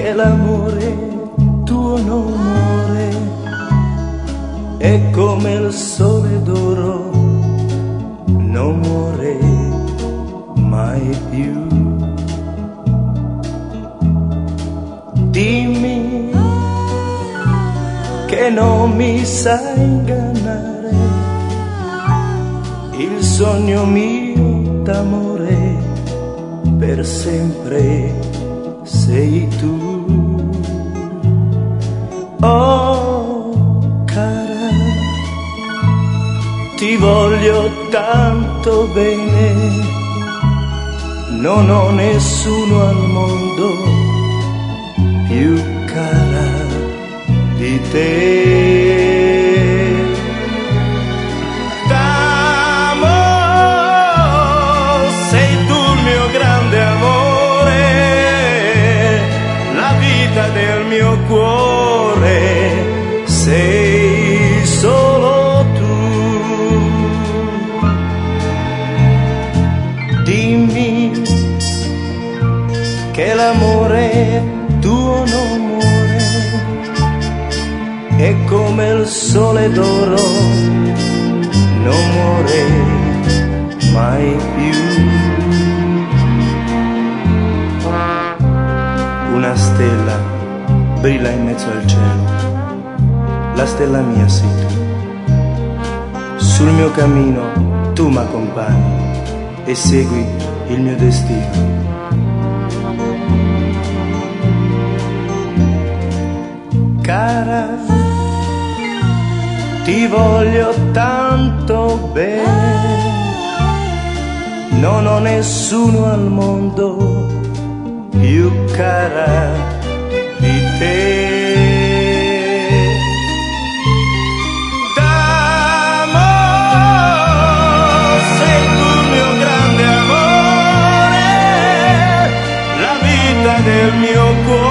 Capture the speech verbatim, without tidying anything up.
che l'amore tuo non muore, è come il sole d'oro, non muore mai più. Dimmi che non mi sai ingannare, il sogno mio d'amore per sempre sei tu. Oh cara, ti voglio tanto bene, non ho nessuno al mondo più cara di te. T'amo, sei tu il mio grande amore, la vita del mio cuore, sei solo tu. Dimmi che l'amore tuo non muore, è come il sole d'oro, non muore mai più. Una stella brilla in mezzo al cielo, la stella mia sei tu. Sul mio cammino tu m'accompagni e segui il mio destino. Cara, ti voglio tanto bene, non ho nessuno al mondo più cara di te. T'amo, sei tu il mio grande amore, la vita del mio cuore,